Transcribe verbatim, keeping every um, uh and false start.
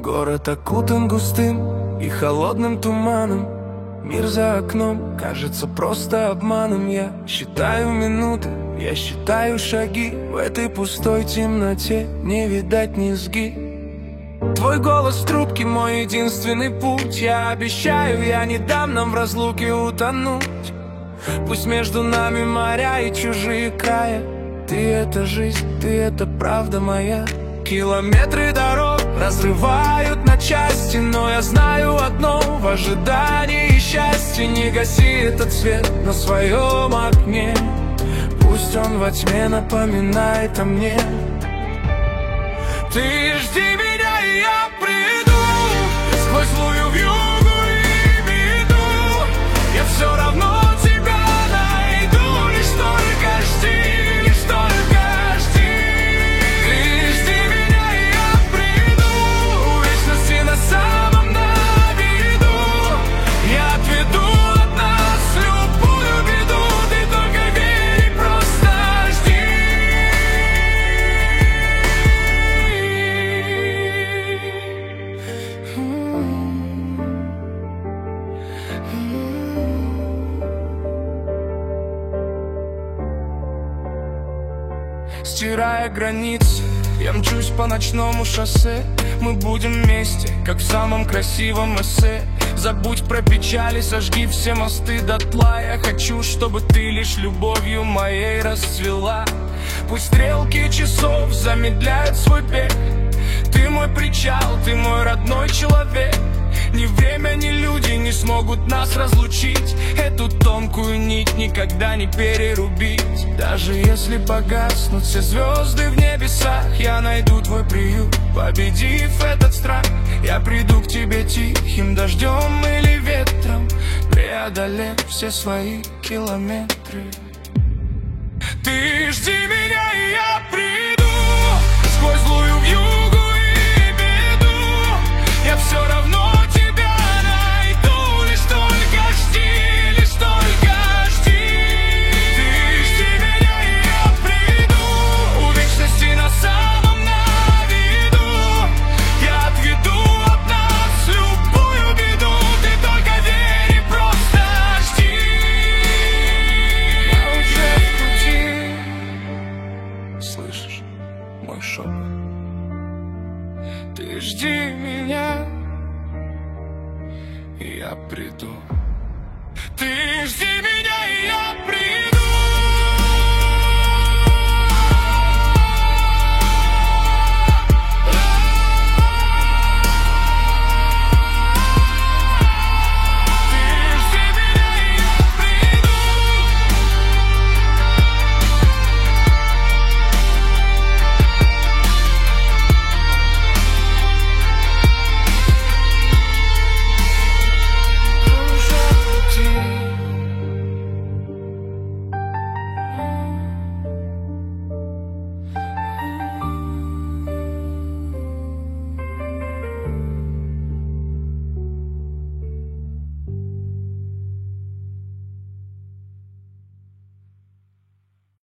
Город окутан густым и холодным туманом. Мир за окном кажется просто обманом. Я считаю минуты, я считаю шаги. В этой пустой темноте не видать низги. Твой голос в трубке мой единственный путь. Я обещаю, я не дам нам в разлуке утонуть. Пусть между нами моря и чужие края. Ты — это жизнь, ты — это правда моя. Километры дорог разрывают на части, но я знаю одно: в ожидании счастья не гаси этот свет на своем окне. Пусть он во тьме напоминает о мне. Ты жди меня, и я приду сквозь злую вьюгу и беду. Я все равно тебя найду, лишь только жди, лишь только жди. Ты жди меня, и я приду, в вечности на самом на виду. Я отведу от нас любую беду. Ты только верь и просто жди. Стирая границы, я мчусь по ночному шоссе. Мы будем вместе, как в самом красивом эссе. Забудь про печали, сожги все мосты дотла. Я хочу, чтобы ты лишь любовью моей расцвела. Пусть стрелки часов замедляют свой бег. Ты мой причал, ты мой родной человек. Ни время, ни люди не смогут нас разлучить. Эту тонкую нить никогда не перерубить. Даже если погаснут все звезды в небесах, я найду твой приют. Победив этот страх, я приду к тебе тихим дождем или ветром, преодолев все свои километры. Ты жди меня, и я приду сквозь злую вьюгу и беду. Я все равно тебя найду, лишь только жди, лишь только жди. Ты жди меня, и я приду, у вечности на самом на виду. Я отведу от нас любую беду. Ты только верь и просто жди. Я уже в пути, слышишь мой шепот? Ты жди меня, и я приду. Ты жди меня, и я приду.